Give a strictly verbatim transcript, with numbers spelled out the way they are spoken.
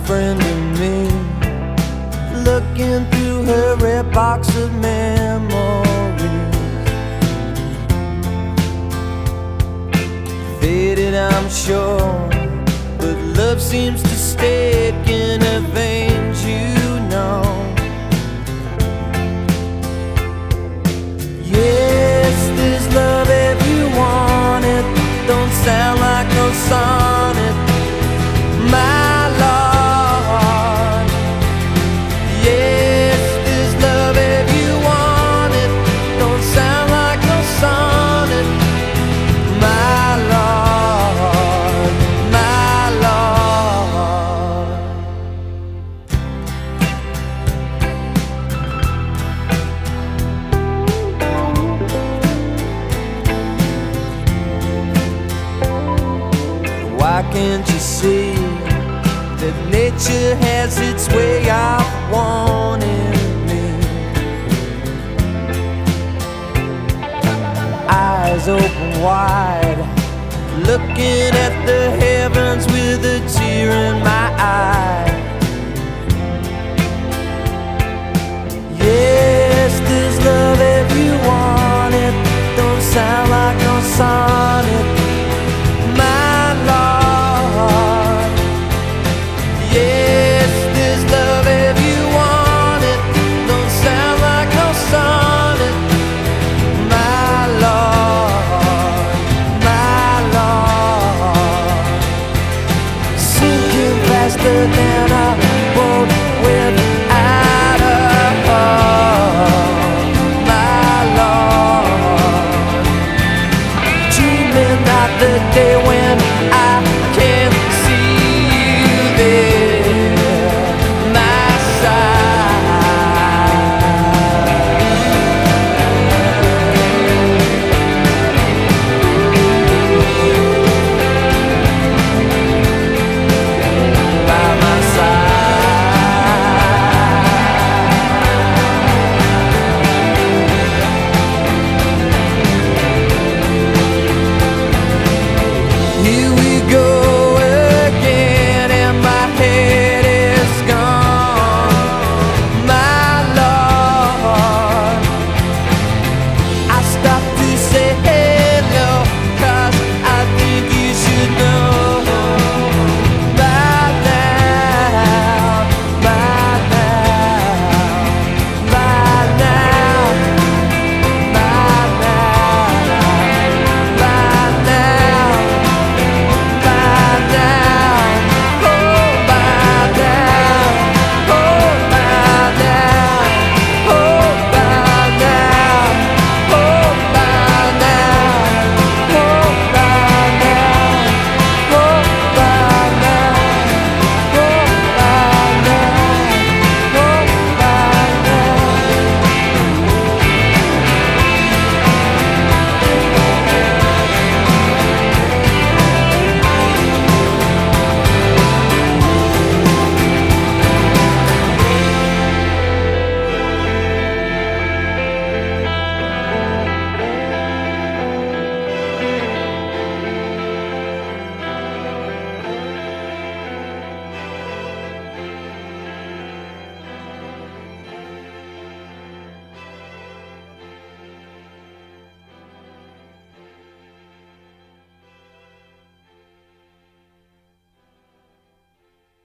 friend in me, looking through her red box of memories. Faded, I'm sure, but love seems to stick in her veins, you know. Yes, there's love if you want it. Don't sound like no sonnet, my Lord. Yes, there's love if you want it. Don't sound like no sonnet, my Lord, my Lord. Why can't you see that nature has its way of wanting me? Eyes open wide, looking at the heavens with a tear in my eye. Yes, there's love